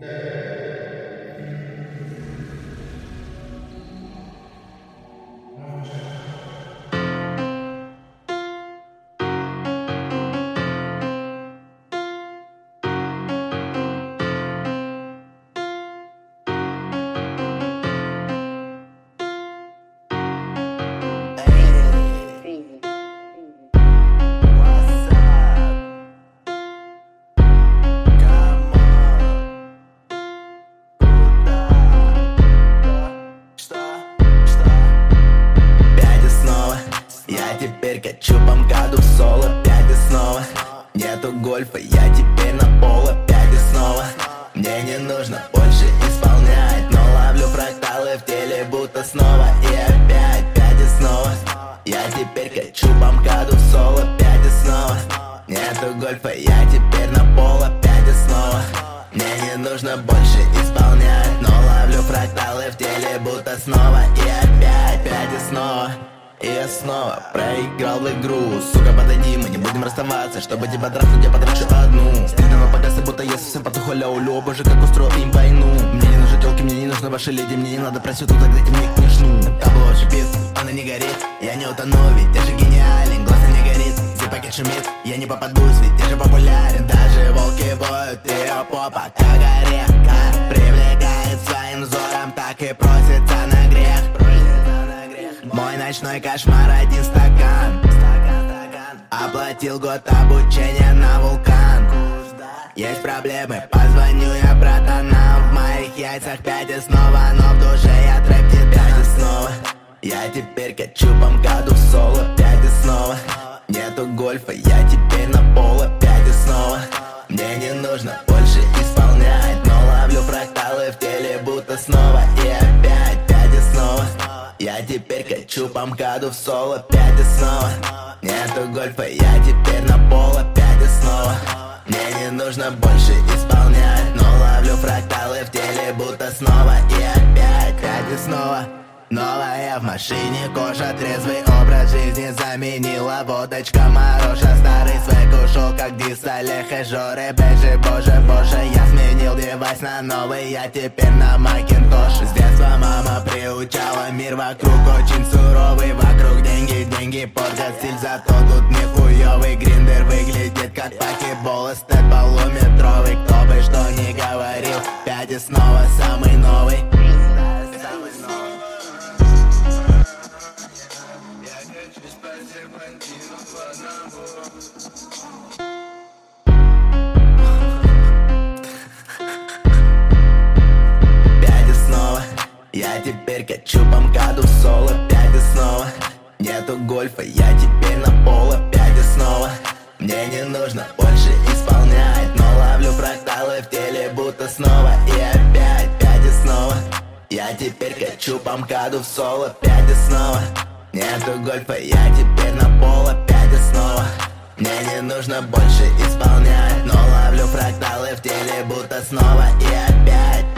Теперь качу по МКАДу в соло, опять и снова. Нету гольфа, я теперь на пол, опять и снова. Мне не нужно больше исполнять, но ловлю фракталы в теле, будто снова. И опять и снова. Я теперь качу по МКАДу в соло, опять и снова. Нету гольфа, я теперь на пол, опять и снова. Мне не нужно больше исполнять, но ловлю фракталы в теле, будто снова. И опять и снова. И я снова проиграл в игру. Сука, подойди, мы не будем расставаться. Чтобы тебя трахнуть, я потрачу одну. Стильного покаса, будто я совсем потуху. Ля-улё, боже, как устроим войну. Мне не нужны телки, мне не нужны ваши леди. Мне не надо проституток, дайте мне княжну. Табло шипит, она не горит. Я не утону, ведь я же гениален. Глаз не горит, зипакет шумит. Я не попадусь, ведь я же популярен. Даже волки воют, ее попа как орех. Привлекает своим взором, так и просится на грех. Мой ночной кошмар, один стакан. Оплатил год обучения на вулкан. Есть проблемы, позвоню я братанам. В моих яйцах 5 и снова, но в душе я трэп опять и снова. Я теперь качу по МКАДу в соло, опять и снова. Нету гольфа, я теперь на пол, опять и снова. Мне не нужно больше исполнять, но ловлю фракталы в теле, будто снова. И опять и снова. Я теперь качу по МКАДу в соло, опять и снова. Нету гольфа, я теперь на пол, опять и снова. Мне не нужно больше исполнять, но ловлю фракталы в теле, будто снова. И опять и снова. Новая в машине, кожа, трезвый образ жизни заменила водочка Мароша. Старый свек ушел, как дис Олег и Жоры. Бежи, боже, я сменил девайс на новый, я теперь на Макинтош. С детства мама приучала, мир вокруг очень суровый. Вокруг деньги портят стиль, зато тут нихуёвый. Гриндер выглядит как покебол, эстет полуметровый. Кто бы что ни говорил, 5 и снова самый новый. Я теперь качу по МКАДу в соло, опять и снова. Нету гольфа, я теперь на пол, опять и снова. Мне не нужно больше исполнять, но ловлю фракталы в теле, будто снова. И опять и снова. Я теперь качу по МКАДу в соло, опять и снова. Нету гольфа, я теперь на пол, опять и снова. Мне не нужно больше исполнять, но ловлю фракталы в теле, будто снова. И опять